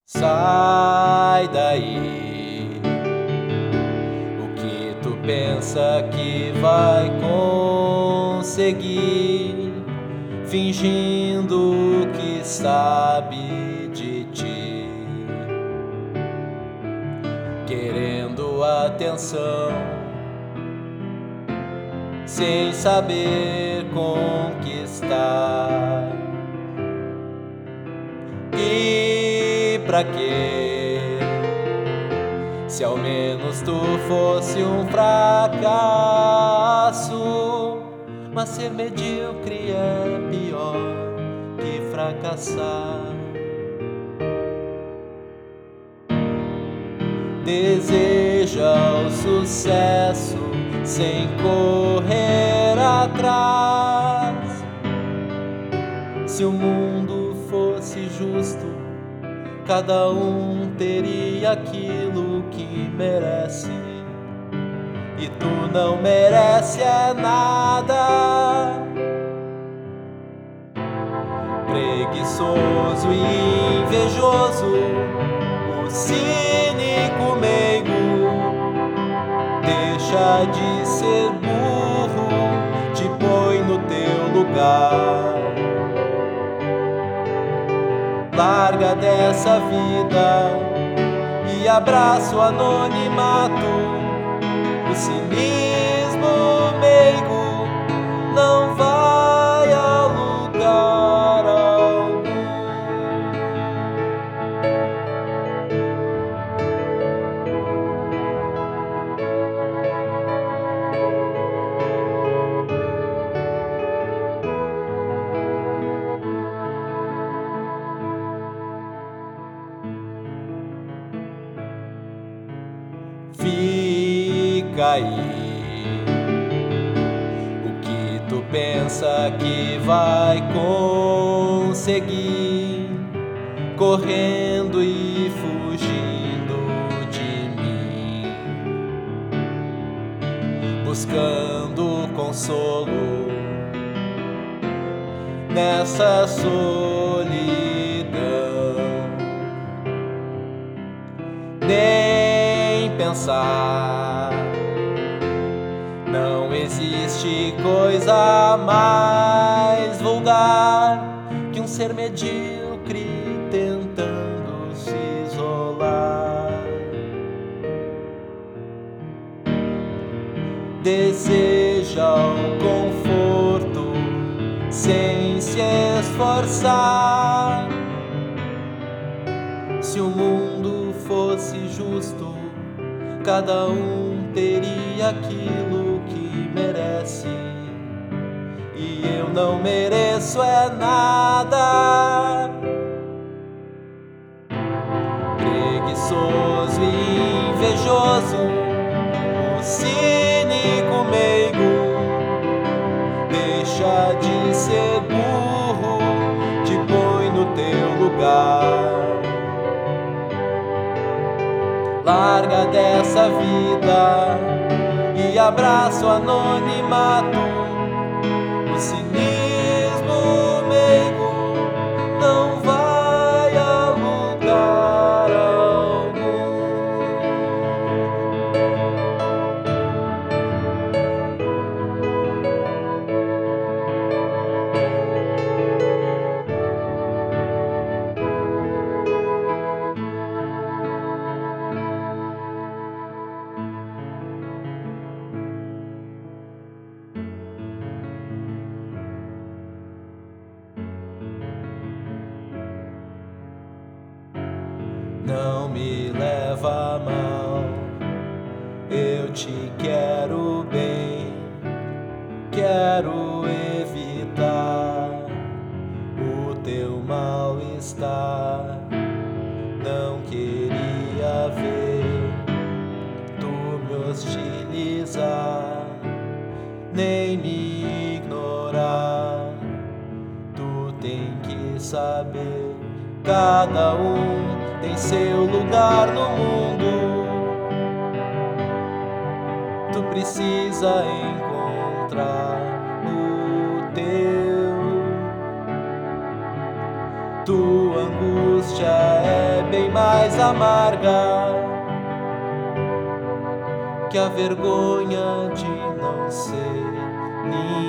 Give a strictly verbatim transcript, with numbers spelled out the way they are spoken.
Sai daí, o que tu pensa que vai conseguir, fingindo que sabe de ti, querendo atenção, sem saber conquistar. E pra quê? Se ao menos tu fosse um fracasso. Mas ser medíocre é pior que fracassar. Deseja o sucesso sem correr atrás. Se o mundo fosse justo, cada um teria aquilo que merece. E tu não merece é nada. Preguiçoso e invejoso, o cínico meigo, deixa de ser burro, te põe no teu lugar. Larga dessa vida e abraça o anonimato. O cinismo meigo não vai a lugar algum. Fica aí, o que tu pensa que vai conseguir, correndo e fugindo de mim, buscando consolo nessa solidão. Nem pensar, não existe coisa mais vulgar que um ser medíocre tentando se isolar. Deseja o conforto sem se esforçar. Se o mundo fosse justo, cada um teria aquilo que merece. E eu não mereço é nada. Preguiçoso e invejoso, o cínico meigo, deixa de ser burro, te põe no teu lugar. Larga dessa vida e abraça o anonimato. O cinismo meigo não vai a lugar algum. Não me leva a mal, eu te quero bem, quero evitar o teu mal-estar. Não queria ver tu me hostilizar, nem me ignorar. Tu tem que saber, cada um tem seu lugar no mundo. Tu precisa encontrar o teu. Tua angústia é bem mais mais amarga que a vergonha de não ser ninguém.